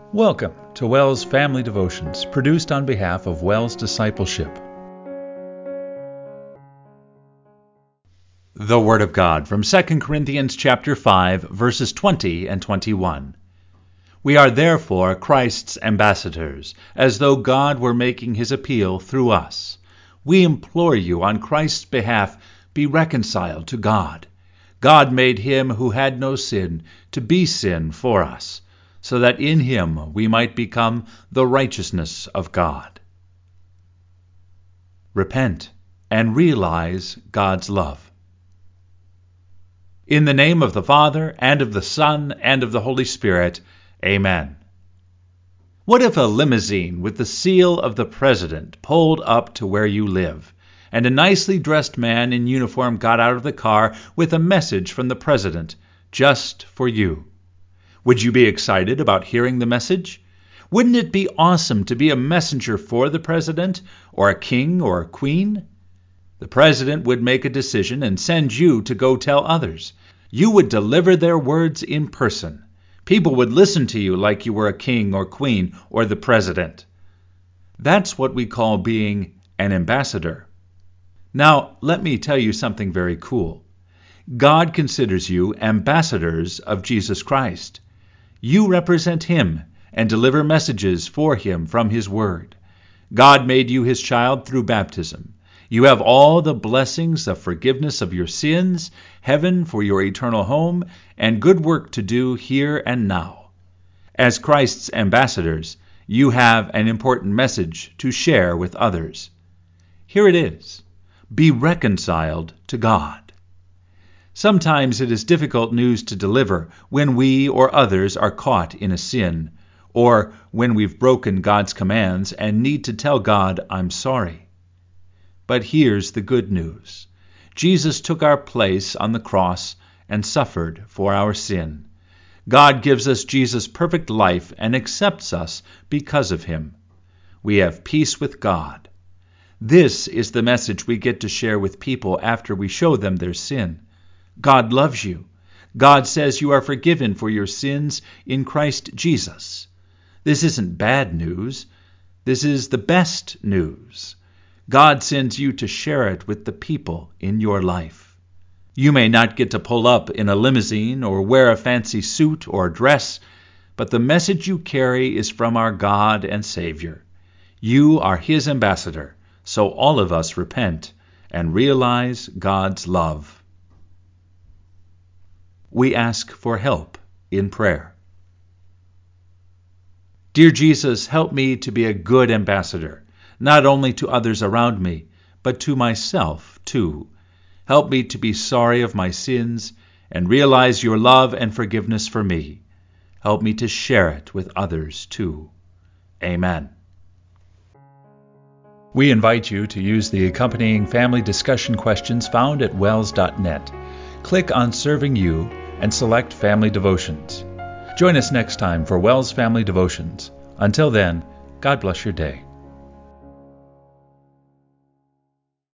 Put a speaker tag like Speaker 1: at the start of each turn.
Speaker 1: Welcome to WELS Family Devotions, produced on behalf of WELS Discipleship. The Word of God from 2 Corinthians chapter 5, verses 20 and 21. We are therefore Christ's ambassadors, as though God were making his appeal through us. We implore you on Christ's behalf, be reconciled to God. God made him who had no sin to be sin for us, so that in him we might become the righteousness of God. Repent and realize God's love. In the name of the Father, and of the Son, and of the Holy Spirit, Amen. What if a limousine with the seal of the President pulled up to where you live, and a nicely dressed man in uniform got out of the car with a message from the President, just for you? Would you be excited about hearing the message? Wouldn't it be awesome to be a messenger for the president, or a king, or a queen? The president would make a decision and send you to go tell others. You would deliver their words in person. People would listen to you like you were a king or queen or the president. That's what we call being an ambassador. Now, let me tell you something very cool. God considers you ambassadors of Jesus Christ. You represent him and deliver messages for him from his word. God made you his child through baptism. You have all the blessings of forgiveness of your sins, heaven for your eternal home, and good work to do here and now. As Christ's ambassadors, you have an important message to share with others. Here it is: be reconciled to God. Sometimes it is difficult news to deliver when we or others are caught in a sin, or when we've broken God's commands and need to tell God, I'm sorry. But here's the good news. Jesus took our place on the cross and suffered for our sin. God gives us Jesus' perfect life and accepts us because of him. We have peace with God. This is the message we get to share with people after we show them their sin. God loves you. God says you are forgiven for your sins in Christ Jesus. This isn't bad news. This is the best news. God sends you to share it with the people in your life. You may not get to pull up in a limousine or wear a fancy suit or dress, but the message you carry is from our God and Savior. You are his ambassador, so all of us repent and realize God's love. We ask for help in prayer. Dear Jesus, help me to be a good ambassador, not only to others around me, but to myself too. Help me to be sorry of my sins and realize your love and forgiveness for me. Help me to share it with others too. Amen. We invite you to use the accompanying family discussion questions found at wels.net. Click on Serving You and select Family Devotions. Join us next time for WELS Family Devotions. Until then, God bless your day.